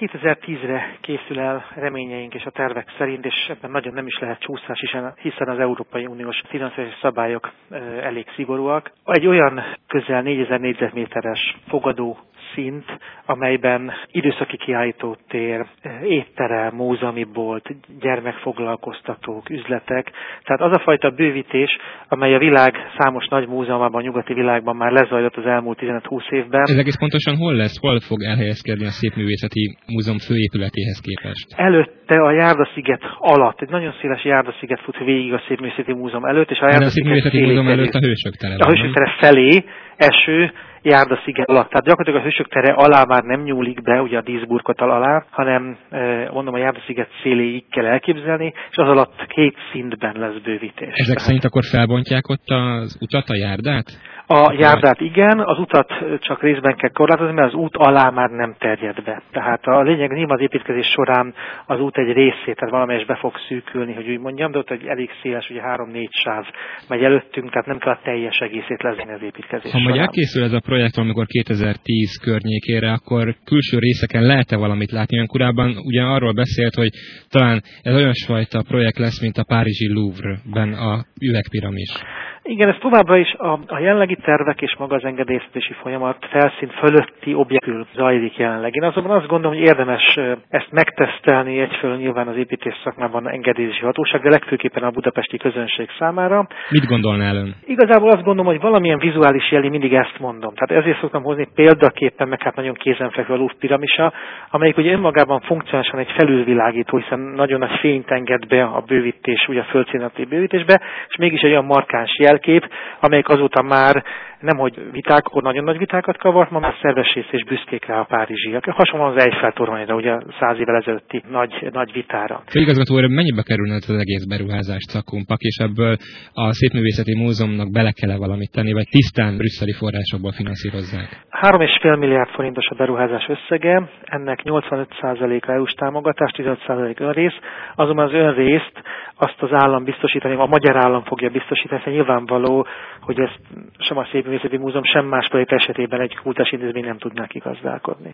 2010-re készül el reményeink és a tervek szerint, és ebben nagyon nem is lehet csúszás, hiszen az Európai Uniós finanszírozási szabályok elég szigorúak. Egy olyan közel 4000 négyzetméteres fogadó szint, amelyben időszaki kiállítótér, étterem, múzeumi bolt, gyermekfoglalkoztatók, üzletek. Tehát az a fajta bővítés, amely a világ számos nagy múzeumában, a nyugati világban már lezajlott az elmúlt 15-20 évben. Ez egész pontosan hol lesz? Hol fog elhelyezkedni a Szépművészeti Múzeum főépületéhez képest? Előtte a Járdasziget alatt, egy nagyon széles Járdasziget fut végig a Szépművészeti Múzeum előtt, és a Szépművészeti Múzeum előtt a Hősök tere. A Hősök tere felé eső Járdasziget alatt. Tehát gyakorlatilag a Hősök tere alá már nem nyúlik be, ugye a díszburkotal alá, hanem mondom a Járdasziget széléig kell elképzelni, és az alatt 2 szintben lesz bővítés. Ezek szerint akkor felbontják ott az utat, a járdát? A járdát igen, az utat csak részben kell korlátozni, mert az út alá már nem terjed be. Tehát a lényeg nyilván az építkezés során az út egy részét, tehát valamelyest be fog szűkülni, hogy úgy mondjam, de ott egy elég széles, ugye 3-4 sáv megy előttünk, tehát nem kell a teljes egészét lezárni az építkezés során. Ha majd elkészül ez a projekt valamikor 2010 környékére, akkor külső részeken lehet-e valamit látni? Olyan korábban ugye arról beszélt, hogy talán ez olyasfajta projekt lesz, mint a párizsi Louvre-ben a üvegpiramis. Igen, ez továbbra is a jelenlegi tervek és maga az engedélyeztetési folyamat felszín fölötti objektül zajlik jelenleg. Én azonban azt gondolom, hogy érdemes ezt megtesztelni egyfelől nyilván az építész szakmában engedélyezési hatóság, de legfőképpen a budapesti közönség számára. Mit gondolnál ön? Igazából azt gondolom, hogy valamilyen vizuális jeli, mindig ezt mondom. Tehát ezért szoktam hozni példaképpen, meg hát nagyon kézenfekvő a Louvre piramisa, amelyik ugye önmagában funkcionálisan egy felülvilágító, hiszen nagyon nagy fényt enged be a bővítés, ugye a földszínalatti bővítésbe, és mégis egy olyan markáns jelkép, amelyik azóta már nemhogy viták, nagyon nagy vitákat kavart, ma már szerves rész és büszkék rá a párizsiak. Hasonlóan az Eiffel toronyra, ugye 100 évvel ezelőtti nagy vitára. Főigazgató úr, mennyibe kerülne ez az egész beruházás cakumpak, és ebből a Szépművészeti Múzeumnak bele kell valamit tenni, vagy tisztán brüsszeli forrásokból finanszírozzák? 3,5 milliárd forintos a beruházás összege, ennek 85%-a EU-s támogatás, 15% önrész, azonban az önrészt azt az állam biztosítani, a magyar állam fogja biztosítani, hiszen nyilvánvaló, hogy ezt sem a Szépművészeti Múzeum, sem más projekt esetében egy kulturális intézmény nem tudná kigazdálkodni.